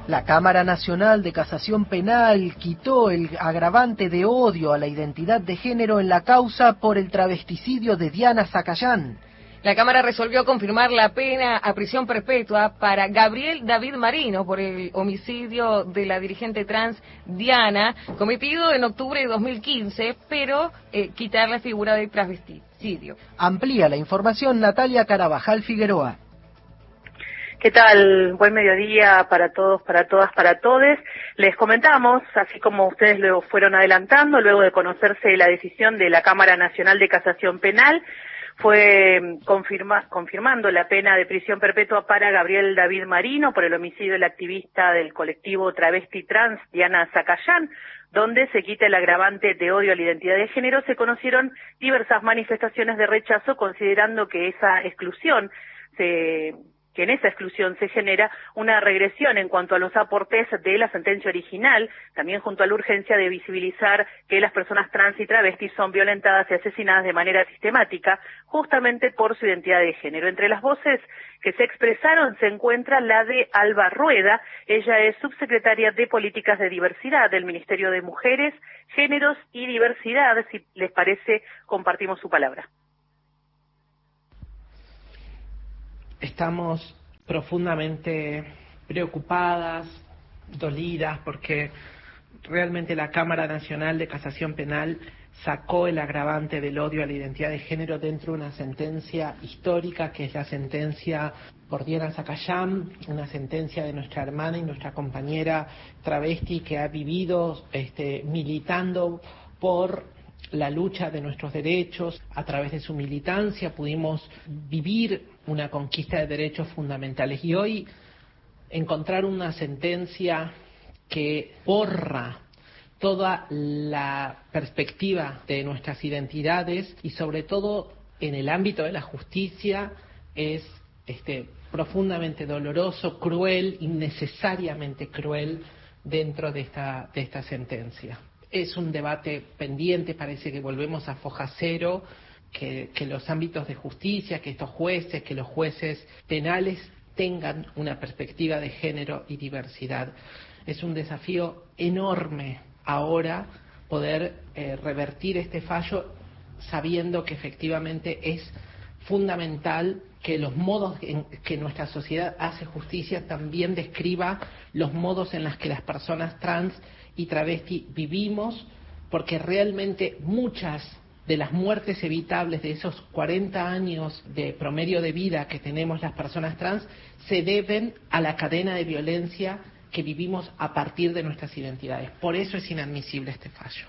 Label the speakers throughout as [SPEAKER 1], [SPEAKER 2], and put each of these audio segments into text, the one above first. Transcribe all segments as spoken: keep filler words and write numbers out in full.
[SPEAKER 1] La Cámara Nacional de Casación Penal quitó el agravante de odio a la identidad de género en la causa por el travesticidio de Diana Zacayán.
[SPEAKER 2] La Cámara resolvió confirmar la pena a prisión perpetua para Gabriel David Marino por el homicidio de la dirigente trans Diana, cometido en octubre de dos mil quince, pero eh, quitar la figura de travesticidio.
[SPEAKER 1] Amplía la información Natalia Carabajal Figueroa.
[SPEAKER 3] ¿Qué tal? Buen mediodía para todos, para todas, para todes. Les comentamos, así como ustedes lo fueron adelantando, luego de conocerse la decisión de la Cámara Nacional de Casación Penal, fue confirma, confirmando la pena de prisión perpetua para Gabriel David Marino por el homicidio de la activista del colectivo travesti trans Diana Zacayán, donde se quita el agravante de odio a la identidad de género. Se conocieron diversas manifestaciones de rechazo, considerando que esa exclusión se... que en esa exclusión se genera una regresión en cuanto a los aportes de la sentencia original, también junto a la urgencia de visibilizar que las personas trans y travestis son violentadas y asesinadas de manera sistemática, justamente por su identidad de género. Entre las voces que se expresaron se encuentra la de Alba Rueda. Ella es subsecretaria de Políticas de Diversidad del Ministerio de Mujeres, Géneros y Diversidad. Si les parece, compartimos su palabra.
[SPEAKER 4] Estamos profundamente preocupadas, dolidas, porque realmente la Cámara Nacional de Casación Penal sacó el agravante del odio a la identidad de género dentro de una sentencia histórica, que es la sentencia por Diana Zacayán, una sentencia de nuestra hermana y nuestra compañera travesti que ha vivido este, militando por la lucha de nuestros derechos. A través de su militancia pudimos vivir una conquista de derechos fundamentales, y hoy encontrar una sentencia que borra toda la perspectiva de nuestras identidades y sobre todo en el ámbito de la justicia es este, profundamente doloroso, cruel, innecesariamente cruel dentro de esta, de esta sentencia. Es un debate pendiente, parece que volvemos a foja cero, que, que los ámbitos de justicia, que estos jueces, que los jueces penales tengan una perspectiva de género y diversidad. Es un desafío enorme ahora poder eh, revertir este fallo, sabiendo que efectivamente es fundamental que los modos en que nuestra sociedad hace justicia también describa los modos en los que las personas trans y travesti vivimos, porque realmente muchas de las muertes evitables de esos cuarenta años de promedio de vida que tenemos las personas trans se deben a la cadena de violencia que vivimos a partir de nuestras identidades. Por eso es inadmisible este fallo.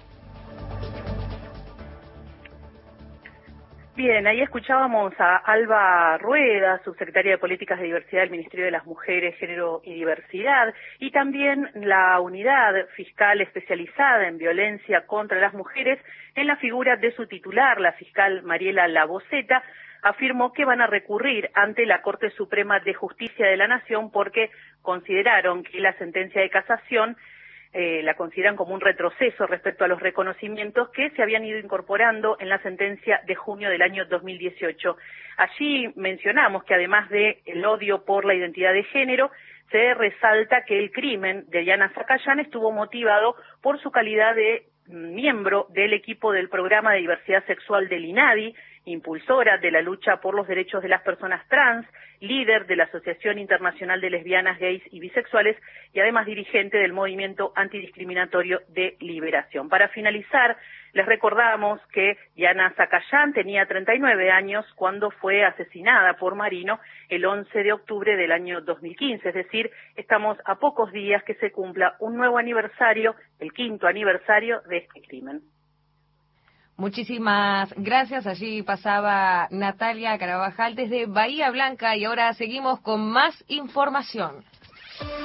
[SPEAKER 3] Bien, ahí escuchábamos a Alba Rueda, subsecretaria de Políticas de Diversidad del Ministerio de las Mujeres, Género y Diversidad, y también la unidad fiscal especializada en violencia contra las mujeres, en la figura de su titular, la fiscal Mariela Laboceta, afirmó que van a recurrir ante la Corte Suprema de Justicia de la Nación porque consideraron que la sentencia de casación Eh, la consideran como un retroceso respecto a los reconocimientos que se habían ido incorporando en la sentencia de junio del año dos mil dieciocho. Allí mencionamos que además del odio por la identidad de género, se resalta que el crimen de Diana Zacayán estuvo motivado por su calidad de miembro del equipo del Programa de Diversidad Sexual del INADI, impulsora de la lucha por los derechos de las personas trans, líder de la Asociación Internacional de Lesbianas, Gays y Bisexuales y además dirigente del Movimiento Antidiscriminatorio de Liberación. Para finalizar, les recordamos que Diana Zacayán tenía treinta y nueve años cuando fue asesinada por Marino el once de octubre del año dos mil quince, es decir, estamos a pocos días que se cumpla un nuevo aniversario, el quinto aniversario de este crimen.
[SPEAKER 2] Muchísimas gracias. Allí pasaba Natalia Carabajal desde Bahía Blanca y ahora seguimos con más información.